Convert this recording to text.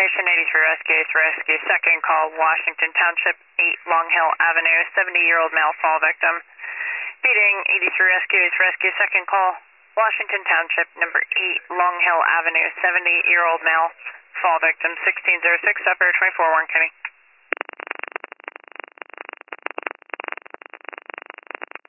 Station 83 Rescue, it's Rescue. Second call, Washington Township, 8 Long Hill Avenue, 70-year-old male fall victim. Beating 83 Rescue, it's Rescue. Second call, Washington Township, number 8 Long Hill Avenue, 70-year-old male fall victim. 1606, operator 24-1, Kenny.